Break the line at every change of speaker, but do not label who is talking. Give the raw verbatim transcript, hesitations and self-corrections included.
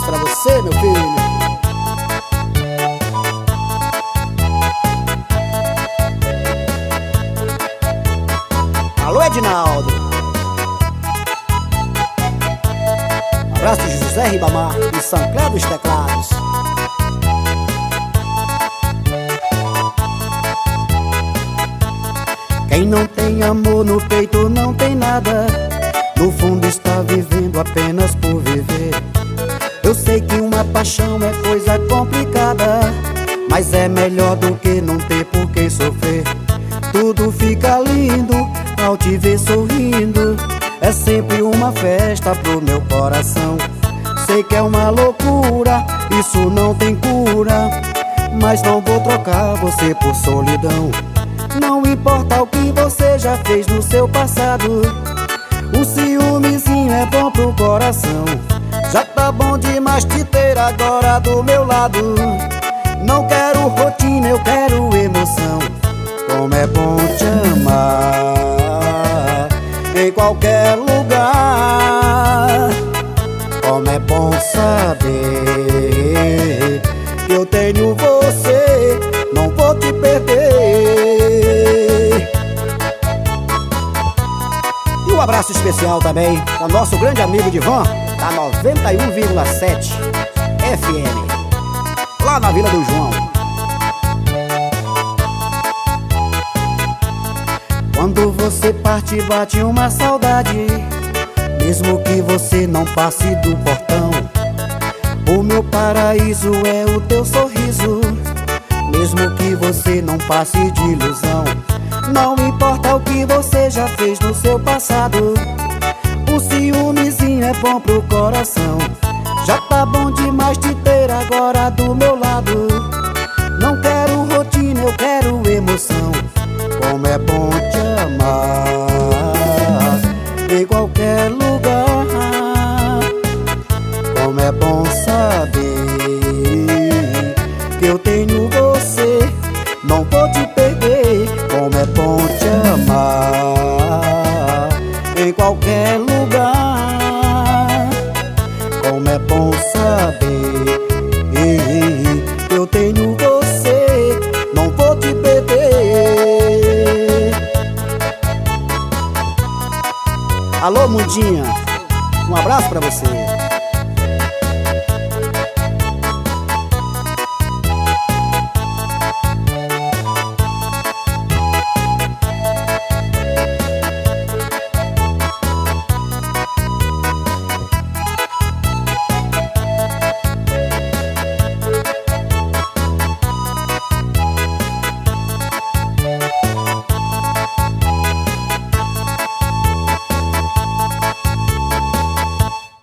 pra você, meu filho. Alô, Edinaldo. Um abraço de José Ribamar e São Cléber dos Teclados. Quem não tem amor no peito não tem nada. No fundo está vivendo apenas por viver. Eu sei que uma paixão é coisa complicada, mas é melhor do que não ter por que sofrer. Tudo fica lindo ao te ver sorrindo. É sempre uma festa pro meu coração. Sei que é uma loucura, isso não tem cura, mas não vou trocar você por solidão. Não importa o que você já fez no seu passado, o ciúmezinho é bom pro coração. Já tá bom demais te ter agora do meu lado. Não quero rotina, eu quero emoção. Como é bom te amar em qualquer lugar. Como é bom saber que eu tenho você, não vou te perder. E um abraço especial também ao nosso grande amigo Divan, da noventa e um vírgula sete F M, lá na Vila do João. Quando você parte bate uma saudade, mesmo que você não passe do portão. O meu paraíso é o teu sorriso, mesmo que você não passe de ilusão. Não importa o que você já fez no seu passado, o ciúmezinho é bom pro coração. Já tá bom demais te ter agora do meu lado. Não quero rotina, eu quero emoção. Como é bom te amar em qualquer lugar. Como é bom saber que eu tenho você, não vou te perder. Como é bom te amar em qualquer lugar. Como é bom saber que eu tenho você, não vou te perder. Alô, Mundinha, um abraço pra você.